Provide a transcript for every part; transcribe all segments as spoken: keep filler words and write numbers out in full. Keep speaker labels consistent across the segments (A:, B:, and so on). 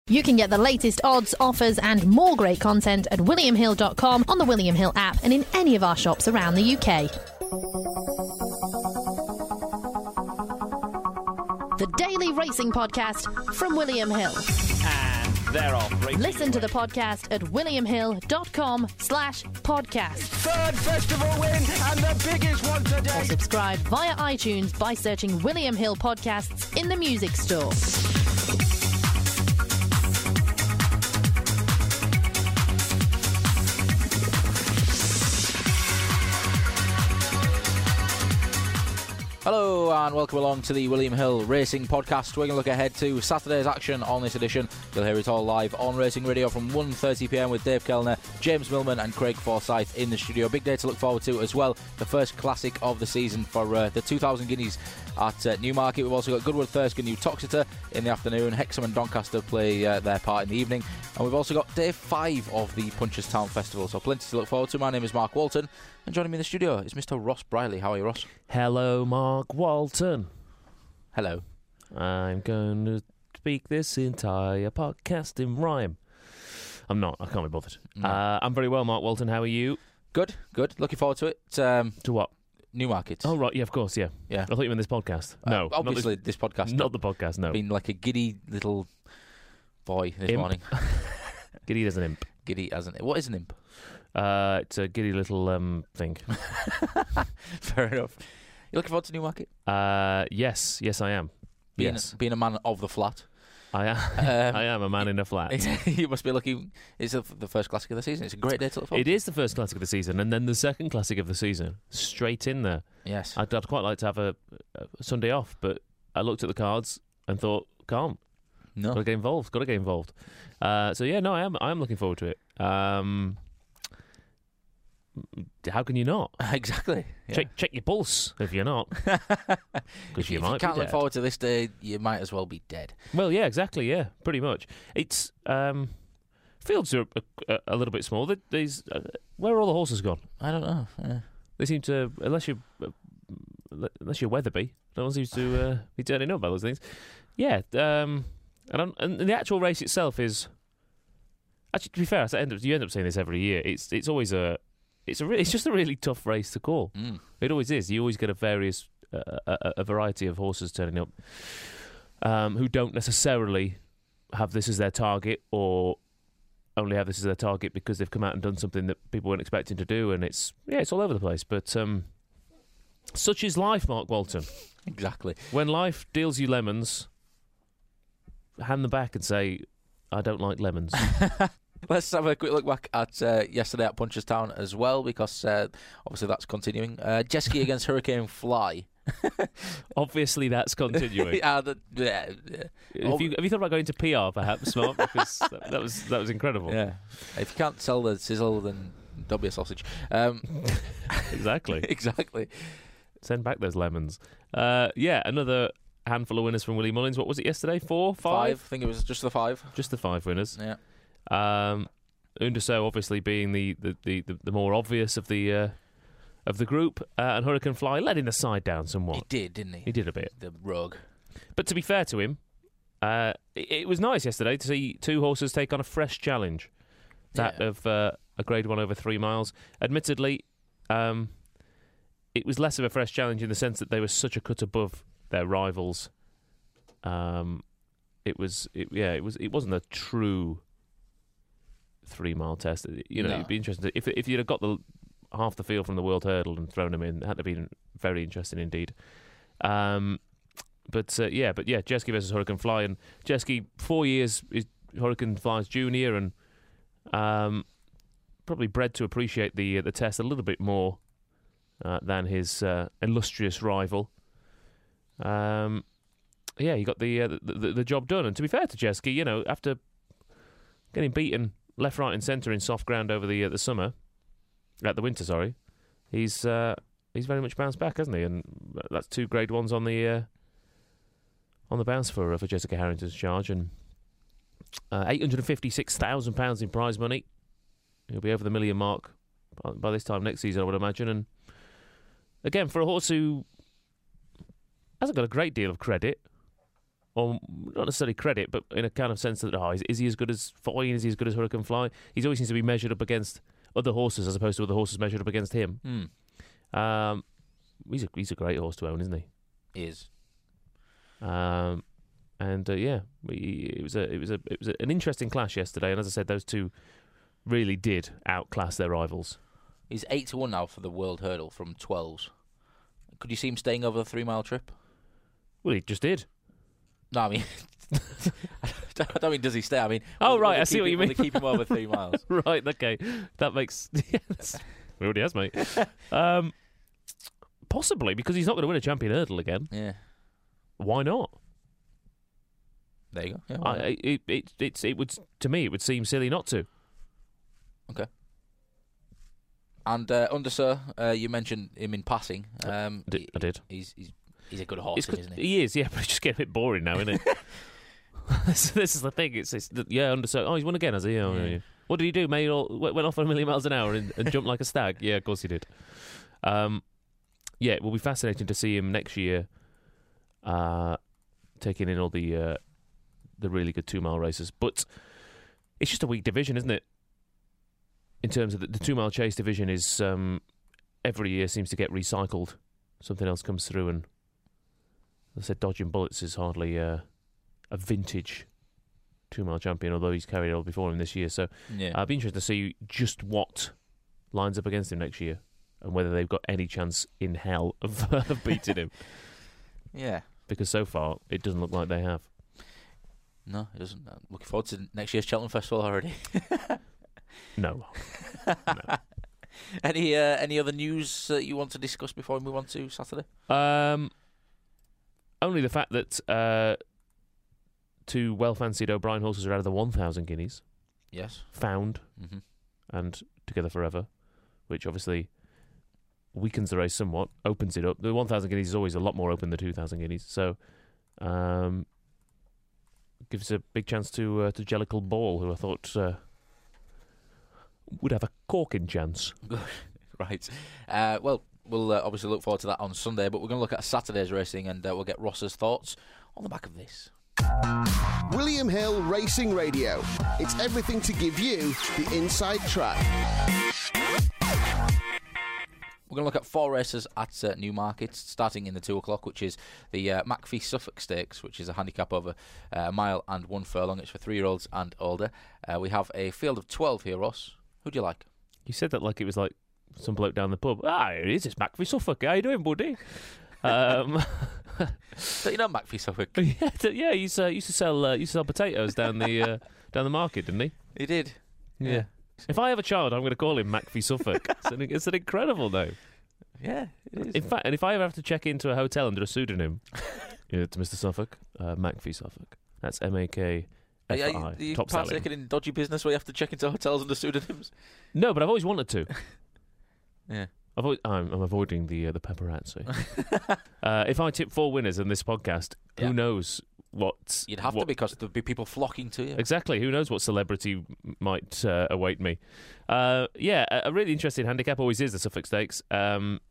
A: You can get the latest odds, offers and more great content at william hill dot com, on the William Hill app and in any of our shops around the U K. The Daily Racing Podcast from William Hill.
B: And they're off. Racing
A: Listen to the podcast at william hill dot com slash podcast.
B: Third festival win and the biggest one today.
A: Or subscribe via iTunes by searching William Hill Podcasts in the music store.
C: Hello and welcome along to the William Hill Racing Podcast. We're going to look ahead to Saturday's action on this edition. You'll hear it all live on Racing Radio from one thirty p m with Dave Kellner, James Millman and Craig Forsyth in the studio. Big day to look forward to as well. The first classic of the season for uh, the two thousand Guineas at uh, Newmarket. We've also got Goodwood Thirsk and New Toxeter in the afternoon. Hexham and Doncaster play uh, their part in the evening. And we've also got day five of the Punchestown Festival. So plenty to look forward to. My name is Mark Walton. And joining me in the studio is Mister Ross Briley. How are you, Ross?
D: Hello, Mark Walton.
C: Hello.
D: I'm going to speak this entire podcast in rhyme. I'm not. I can't be bothered.
C: No.
D: Uh, I'm very well, Mark Walton. How are you?
C: Good, good. Looking forward to it. Um,
D: To what?
C: Newmarket.
D: Oh, right. Yeah, of course, yeah.
C: Yeah.
D: I thought you meant this podcast.
C: Uh,
D: No.
C: obviously,
D: not
C: this, podcast.
D: this, not the podcast, no.
C: Been like a giddy little boy this
D: Imp.
C: morning.
D: Giddy as an imp.
C: Giddy as an what is an imp?
D: Uh, it's a giddy little um thing.
C: Fair enough. You looking forward to Newmarket?
D: Uh, yes. Yes, I am.
C: Being,
D: yes.
C: being a man of the flat.
D: I am.
C: Um,
D: I am a man in a flat.
C: You must be looking. It's the the first classic of the season. It's a great day to look forward
D: It is the first classic of the season, and then the second classic of the season, straight in there.
C: to. Yes.
D: I'd, I'd quite like to have a, a Sunday off, but I looked at the cards and thought, can't.
C: no.
D: Got to get involved. Got to get involved. Uh, so yeah, no, I am. I am looking forward to it. Um, how can you not?
C: Exactly. Yeah.
D: Check check your pulse if you're not, because
C: If,
D: you
C: if
D: might
C: you can't
D: be
C: look
D: dead.
C: forward to this day, you might as well be dead.
D: Well, yeah, exactly. Yeah, pretty much. It's um, fields are a, a, a little bit small. There- There's uh, where are all the horses gone?
C: I don't know. Yeah.
D: They seem to, unless you uh, unless you're Weatherby, no one seems to uh, be turning up by those things. Yeah, um, and, I'm, and the actual race itself is actually, to be fair, I end up, you end up saying this every year. It's it's always a it's a re- it's just a really tough race to call.
C: Mm.
D: It always is. You always get a various uh, a, a variety of horses turning up um, who don't necessarily have this as their target, or only have this as their target because they've come out and done something that people weren't expecting to do, and it's yeah, it's all over the place. But um, such is life, Mark Walton.
C: Exactly.
D: When life deals you lemons, hand them back and say, "I don't like lemons."
C: Let's have a quick look back at uh, yesterday at Punchestown as well, because uh, obviously that's continuing. Uh, jet ski against Hurricane Fly.
D: Obviously, that's continuing.
C: yeah, the, yeah, yeah.
D: Have you, have you thought about going to P R, perhaps, Mark? Because that, that was that was incredible.
C: Yeah. If you can't sell the sizzle, then don't be a sausage. Um,
D: Exactly.
C: exactly.
D: Send back those lemons. Uh, yeah, another handful of winners from Willie Mullins. What was it yesterday? Four? Five?
C: Five. I think it was just the five.
D: Just the five winners.
C: Yeah.
D: Um, Underso obviously being the, the, the, the, the more obvious of the uh, of the group, uh, and Hurricane Fly letting the side down somewhat.
C: He did, didn't he?
D: He did a bit.
C: The rogue.
D: But to be fair to him, uh, it, it was nice yesterday to see two horses take on a fresh challenge. That
C: Yeah.
D: of uh, a grade one over three miles. Admittedly, um, it was less of a fresh challenge in the sense that they were such a cut above their rivals. Um, it was, it, yeah, it was. It wasn't a true three mile test. You know,
C: No.
D: it'd be interesting to, if if you'd have got the half the field from the World Hurdle and thrown them in. It had to be very interesting indeed. Um, but uh, yeah, but yeah, Jeske versus Hurricane Fly, and Jeske four years is Hurricane Fly's junior, and um, probably bred to appreciate the uh, the test a little bit more uh, than his uh, illustrious rival. Um, yeah, he got the, uh, the, the the job done, and to be fair to Jeske, you know, after getting beaten left, right, and centre in soft ground over the uh, the summer, at the winter, sorry, he's uh, he's very much bounced back, hasn't he? And that's two grade ones on the uh, on the bounce for uh, for Jessica Harrington's charge, and uh, eight hundred and fifty six thousand pounds in prize money. He'll be over the million mark by, by this time next season, I would imagine. And again, for a horse who hasn't got a great deal of credit or not necessarily credit, but in a kind of sense that, oh, is, is he as good as Foyne? Is he as good as Hurricane Fly? He always seems to be measured up against other horses as opposed to other horses measured up against him.
C: Mm.
D: Um, he's a he's a great horse to own, isn't he?
C: He is.
D: Um, and uh, yeah, we, it was a it was a it was a, an interesting clash yesterday, and as I said, those two really did outclass their rivals.
C: He's eight to one now for the World Hurdle from twelves. Could you see him staying over the three mile trip?
D: Well, he just did.
C: No, I mean, I don't mean does he stay. I mean,
D: oh
C: will,
D: right,
C: will
D: I see
C: keep
D: what
C: him,
D: you
C: will
D: mean.
C: they keep him over three miles.
D: Right, okay, that makes yes. He already has, mate. Um, possibly because he's not going to win a champion hurdle again.
C: Yeah.
D: Why not?
C: There you go. Yeah,
D: I, it, it, it's, it would to me it would seem silly not to.
C: Okay. And uh, Undersir, uh, you mentioned him in passing. Um,
D: I did.
C: he,
D: I did.
C: He's he's he's a good horse,
D: It's
C: isn't
D: good-
C: he?
D: he is, yeah, but it's just getting a bit boring now, isn't it? this, this is the thing. It's, it's yeah, Undersir. Oh, he's won again, has he? Oh,
C: Yeah.
D: yeah. What did he do? Made all, went off at a million miles an hour and, and jumped like a stag. Yeah, of course he did. Um, yeah, it will be fascinating to see him next year, uh, taking in all the uh, the really good two mile races. But it's just a weak division, isn't it? In terms of the, the two mile chase division, is um, every year seems to get recycled. Something else comes through, and as I said, Dodging Bullets is hardly uh, a vintage two mile champion, although he's carried it all before him this year. So
C: Yeah.
D: I'd be interested to see just what lines up against him next year and whether they've got any chance in hell of, of beating him.
C: Yeah.
D: Because so far, it doesn't look like they have.
C: No, it doesn't. I'm looking forward to next year's Cheltenham Festival already.
D: No. no.
C: Any uh, any other news that you want to discuss before we move on to Saturday?
D: Um, only the fact that uh, two well-fancied O'Brien horses are out of the one thousand guineas,
C: Yes.
D: Found
C: Mm-hmm.
D: and Together Forever, which obviously weakens the race somewhat, opens it up. The one thousand guineas is always a lot more open than two thousand guineas, so um, gives a big chance to uh, to Jellicle Ball, who I thought uh, would have a corking chance.
C: Right. Uh, well, we'll uh, obviously look forward to that on Sunday, but we're going to look at Saturday's racing, and uh, we'll get Ross's thoughts on the back of this.
E: William Hill Racing Radio. It's everything to give you the inside track.
C: We're going to look at four races at uh, Newmarket, starting in the two o'clock, which is the uh, McPhee Suffolk Stakes, which is a handicap over uh, a mile and one furlong. It's for three-year-olds and older. Uh, we have a field of twelve here, Ross. Who do you like?
D: You said that like it was like some bloke down the pub. Ah, here it is. It's McPhee Suffolk. How you doing, buddy? um,
C: Don't you know McPhee Suffolk?
D: yeah, t- yeah. He used to, used to sell uh, used to sell potatoes down the uh, down the market, didn't he?
C: He did.
D: Yeah. If I have a child, I'm going to call him McPhee Suffolk. It's an, it's an incredible name.
C: Yeah, it is.
D: In fact, and if I ever have to check into a hotel under a pseudonym, yeah, it's Mister Suffolk, uh, McPhee Suffolk. That's M A K
C: Are
D: F
C: you,
D: I.
C: are you
D: Top selling.
C: partaking in dodgy business where you have to check into hotels under pseudonyms?
D: No, but I've always wanted to.
C: Yeah.
D: I've always, I'm, I'm avoiding the uh, the paparazzi. uh, if I tip four winners in this podcast,
C: Yeah.
D: who knows what?
C: You'd have
D: what,
C: to because there'd be people flocking to you.
D: Exactly. Who knows what celebrity m- might uh, await me? Uh, yeah, a, a really interesting handicap always is the Suffolk Stakes. Um,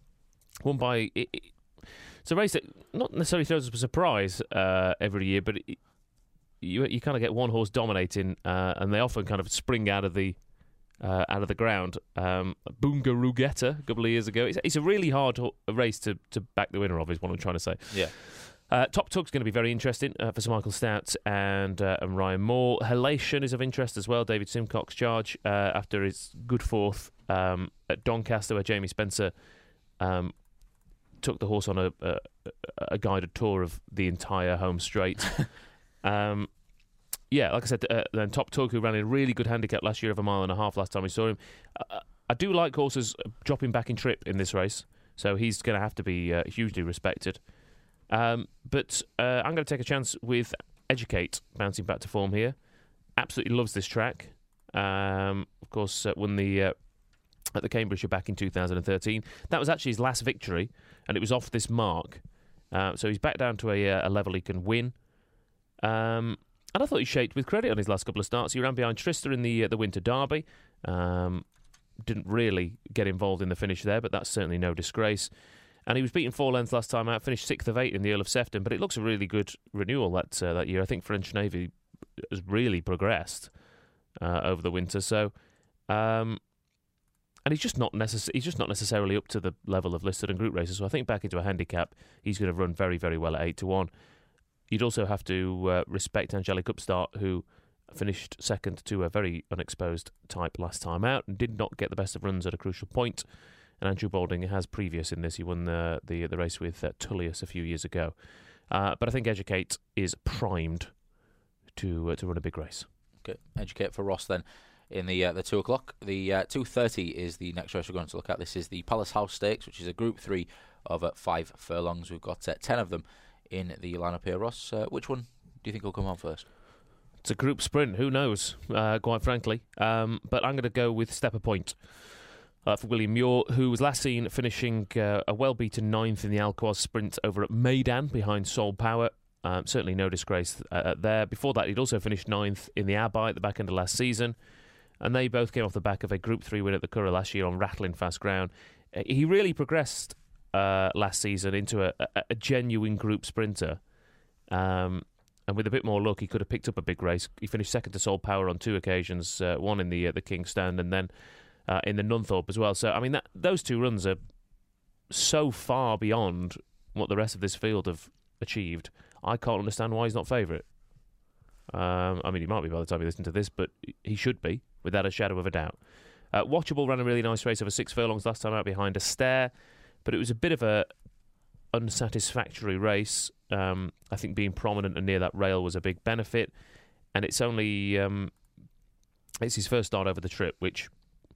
D: won by. It, it, it's a race that not necessarily throws us a surprise uh, every year, but it, you you kind of get one horse dominating, uh, and they often kind of spring out of the uh, out of the ground. Um, Boonga Rugetta a couple of years ago. It's, it's a really hard ho- race to to back the winner of. Is what I'm trying to say.
C: Yeah.
D: Uh, Top Tug's going to be very interesting uh, for Sir Michael Stout and uh, and Ryan Moore. Halation is of interest as well. David Simcock's charge uh, after his good fourth um, at Doncaster, where Jamie Spencer um, took the horse on a, a, a guided tour of the entire home straight. um, yeah, like I said, uh, then Top Tug, who ran a really good handicap last year of a mile and a half last time we saw him. Uh, I do like horses dropping back in trip in this race, so he's going to have to be uh, hugely respected. Um, but uh, I'm going to take a chance with Educate, bouncing back to form here. Absolutely loves this track. Um, of course, uh, won the uh, at the Cambridgeshire back in two thousand thirteen. That was actually his last victory, and it was off this mark. Uh, so he's back down to a, uh, a level he can win. Um, and I thought he shaped with credit on his last couple of starts. He ran behind Trista in the uh, the Winter Derby. Um, didn't really get involved in the finish there, but that's certainly no disgrace. And he was beaten four lengths last time out, finished sixth of eight in the Earl of Sefton, but it looks a really good renewal that uh, that year. I think French Navy has really progressed uh, over the winter. So, um, and he's just not necess- he's just not necessarily up to the level of listed and group races. So I think back into a handicap, he's going to run very, very well at eight to one. You'd also have to uh, respect Angelic Upstart, who finished second to a very unexposed type last time out and did not get the best of runs at a crucial point. And Andrew Balding has previous in this. He won the the, the race with uh, Tullius a few years ago. Uh, but I think Educate is primed to uh, to run a big race.
C: Okay, Educate for Ross then in the uh, the two o'clock. The uh, two thirty is the next race we're going to look at. This is the Palace House Stakes, which is a Group Three of uh, five furlongs. We've got uh, ten of them in the lineup here. Ross, uh, which one do you think will come on first?
D: It's a group sprint. Who knows? Uh, quite frankly, um, but I'm going to go with Stepper Point. Uh, for William Muir, who was last seen finishing uh, a well-beaten ninth in the Alcoaz sprint over at Meydan behind Soul Power. Um, certainly no disgrace uh, there. Before that, he'd also finished ninth in the Abai at the back end of last season. And they both came off the back of a Group three win at the Curragh last year on rattling fast ground. Uh, he really progressed uh, last season into a, a, a genuine group sprinter. Um, and with a bit more luck, he could have picked up a big race. He finished second to Soul Power on two occasions, uh, one in the uh, the King's Stand and then Uh, in the Nunthorpe as well. So, I mean, that, those two runs are so far beyond what the rest of this field have achieved. I can't understand why he's not favourite. Um, I mean, he might be by the time you listen to this, but he should be, without a shadow of a doubt. Uh, Watchable ran a really nice race over six furlongs last time out behind a Stare, but it was a bit of a unsatisfactory race. Um, I think being prominent and near that rail was a big benefit, and it's only um, it's his first start over the trip, which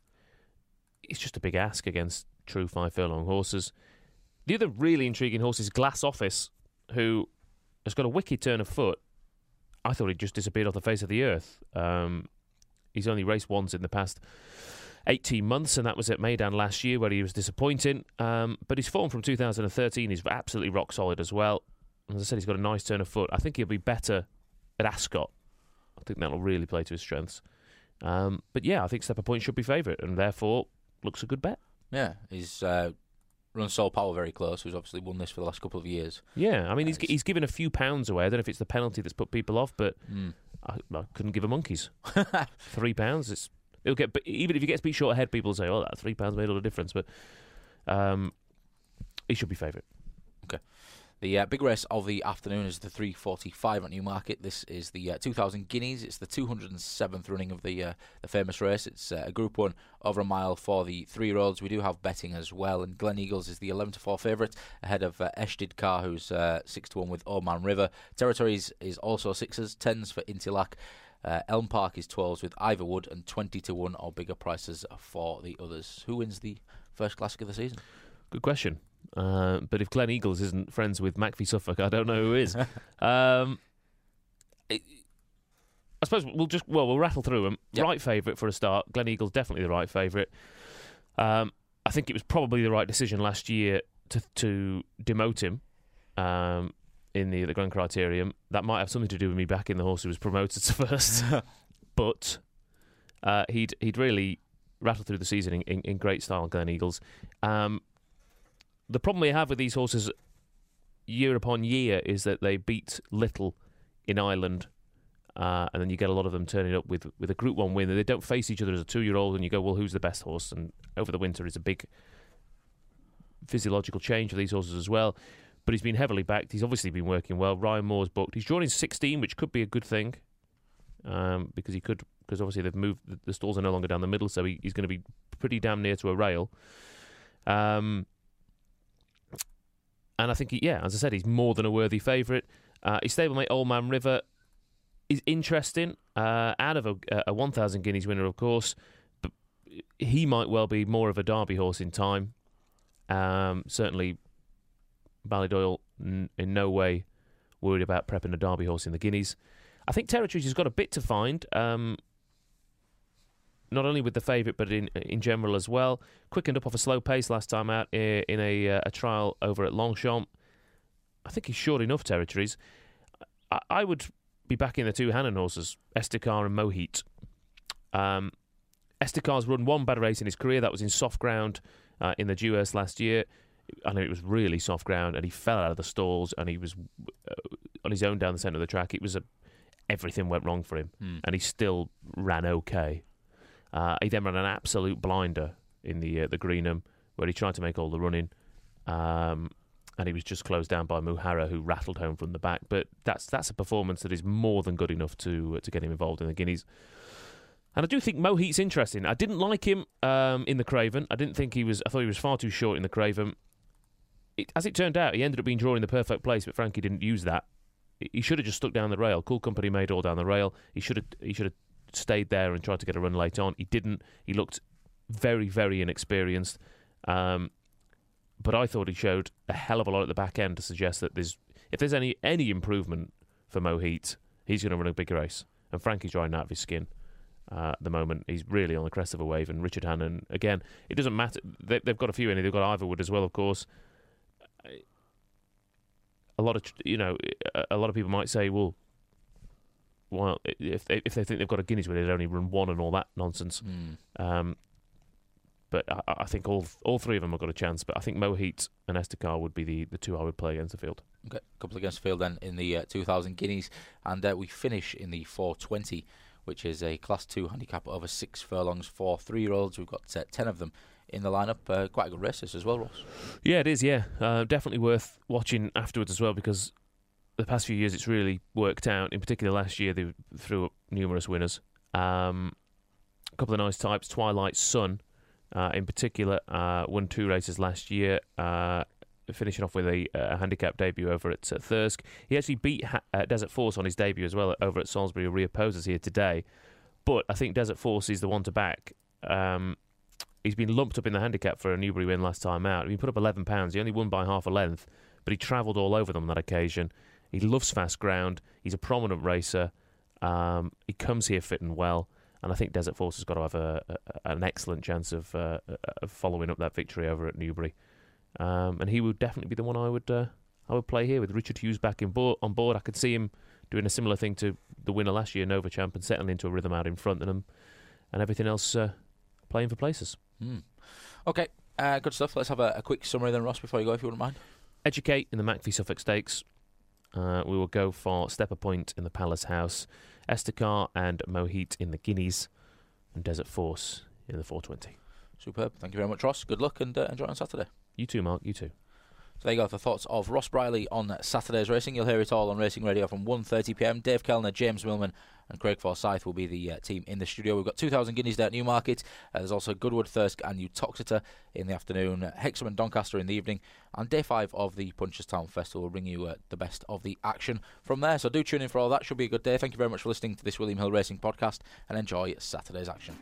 D: it's just a big ask against true five furlong horses. The other really intriguing horse is Glass Office, who has got a wicked turn of foot. I thought he'd just disappeared off the face of the earth. Um, he's only raced once in the past eighteen months, and that was at Meydan last year, where he was disappointing. Um, but his form from two thousand thirteen is absolutely rock solid as well. As I said, he's got a nice turn of foot. I think he'll be better at Ascot. I think that'll really play to his strengths. Um, but yeah, I think Stepper Point should be favourite, and therefore looks a good bet.
C: Yeah, he's uh, run Soul Power very close, who's obviously won this for the last couple of years.
D: Yeah, I mean,
C: uh,
D: he's he's given a few pounds away. I don't know if it's the penalty that's put people off, but
C: mm.
D: I, I couldn't give a monkey's. Three pounds, it's it'll get. But even if he gets beat short ahead, people say, "Oh, that three pounds made all the difference." But um, he should be favourite.
C: Okay. The uh, big race of the afternoon is the three forty-five at Newmarket. This is the uh, two thousand guineas. It's the two hundred seventh running of the uh, the famous race. It's uh, a Group one over a mile for the three-year-olds. We do have betting as well, and Glen Eagles is the eleven to four favourite ahead of uh, Eshdid Car, who's uh, six to one with Old Man River. Territories is also sixes, tens for Intilac. Uh, Elm Park is twelves with Ivorwood, and twenty to one or bigger prices for the others. Who wins the first Classic of the season?
D: Good question. Uh, but if Glen Eagles isn't friends with Macfie Suffolk, I don't know who is. um, it, I suppose we'll just well we'll rattle through them. Yep. Right favourite for a start. Glen Eagles definitely the right favourite. Um, I think it was probably the right decision last year to to demote him um, in the the Grand Criterium. That might have something to do with me backing the horse who was promoted to first. But uh, he'd he'd really rattled through the season in, in, in great style, Glen Eagles. Um, The problem we have with these horses year upon year is that they beat little in Ireland, uh, and then you get a lot of them turning up with, with a Group one win. They don't face each other as a two-year-old, and you go, well, who's the best horse? And over the winter is a big physiological change for these horses as well. But he's been heavily backed. He's obviously been working well. Ryan Moore's booked. He's drawn in sixteen, which could be a good thing, um, because he could because obviously they've moved. The stalls are no longer down the middle, so he, he's going to be pretty damn near to a rail. Um. And I think, he, yeah, as I said, he's more than a worthy favourite. Uh, his stablemate, Old Man River, is interesting. Uh, out of a, a one thousand guineas winner, of course. But he might well be more of a Derby horse in time. Um, certainly, Ballydoyle n- in no way worried about prepping a Derby horse in the guineas. I think Territories has got a bit to find. Um, not only with the favourite, but in in general as well. Quickened up off a slow pace last time out in a uh, a trial over at Longchamp. I think he's short enough, Territories. I, I would be backing the two Hannon horses, Esticar and Mohit. Um, Esticar's run one bad race in his career. That was in soft ground uh, in the Dewhurst last year. I know it was really soft ground, and he fell out of the stalls, and he was uh, on his own down the centre of the track. It was a, everything went wrong for him,
C: mm.
D: and he still ran okay. Uh, he then ran an absolute blinder in the uh, the Greenham, where he tried to make all the running, um, and he was just closed down by Muhara, who rattled home from the back. But that's that's a performance that is more than good enough to uh, to get him involved in the Guineas. And I do think Moheat's interesting. I didn't like him um, in the Craven. I didn't think he was. I thought he was far too short in the Craven. It, as it turned out, he ended up being drawn in the perfect place, but Frankie didn't use that. He should have just stuck down the rail. Cool Company made all down the rail. He should have. He should have stayed there and tried to get a run late on. He didn't. He looked very, very inexperienced. Um, but I thought he showed a hell of a lot at the back end to suggest that there's if there's any any improvement for Moheat, he's going to run a big race. And Frankie's riding out of his skin. Uh, at the moment, he's really on the crest of a wave, and Richard Hannon, again, it doesn't matter. They, they've got a few in it. They've got Iverwood as well, of course. A lot of, you know, a lot of people might say, well, well, if they, if they think they've got a Guineas where they'd only run one and all that nonsense.
C: Mm.
D: Um, but I, I think all all three of them have got a chance. But I think Moheat and Estacar would be the, the two I would play against the field.
C: Okay, a couple against the field then in the uh, two thousand Guineas, and uh, we finish in the four twenty, which is a Class two handicap over six furlongs for three-year-olds. We've got uh, ten of them in the lineup. Uh, quite a good race this as well, Ross.
D: Yeah, it is, yeah. Uh, definitely worth watching afterwards as well, because the past few years it's really worked out. In particular, last year they threw up numerous winners. Um, a couple of nice types. Twilight Sun, uh, in particular, uh, won two races last year, uh, finishing off with a, a handicap debut over at uh, Thirsk. He actually beat ha- uh, Desert Force on his debut as well over at Salisbury, who reopposes here today. But I think Desert Force is the one to back. Um, he's been lumped up in the handicap for a Newbury win last time out. He put up eleven pounds. He only won by half a length, but he travelled all over them on that occasion. He loves fast ground. He's a prominent racer. Um, he comes here fit and well. And I think Desert Force has got to have a, a, an excellent chance of, uh, of following up that victory over at Newbury. Um, and he would definitely be the one I would uh, I would play here with Richard Hughes back in board, on board. I could see him doing a similar thing to the winner last year, Nova Champ, and settling into a rhythm out in front of him, and everything else uh, playing for places.
C: Mm. Okay, uh, good stuff. Let's have a, a quick summary then, Ross, before you go, if you wouldn't mind.
D: Educate in the McPhee Suffolk Stakes. Uh, we will go for Stepper Point in the Palace House, Estacar and Moheat in the Guineas, and Desert Force in the four twenty.
C: Superb. Thank you very much, Ross. Good luck and uh, enjoy on Saturday.
D: You too, Mark. You too.
C: So there you go, the thoughts of Ross Briley on Saturday's racing. You'll hear it all on Racing Radio from one thirty p m. Dave Kellner, James Millman and Craig Forsyth will be the uh, team in the studio. We've got two thousand Guineas there at Newmarket. Uh, there's also Goodwood, Thirsk and Uttoxeter in the afternoon. Uh, Hexham and Doncaster in the evening. And day five of the Punchestown Festival will bring you uh, the best of the action from there. So do tune in for all that. Should be a good day. Thank you very much for listening to this William Hill Racing podcast and enjoy Saturday's action.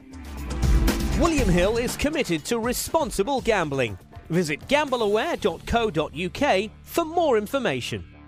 F: William Hill is committed to responsible gambling. Visit gamble aware dot co dot uk for more information.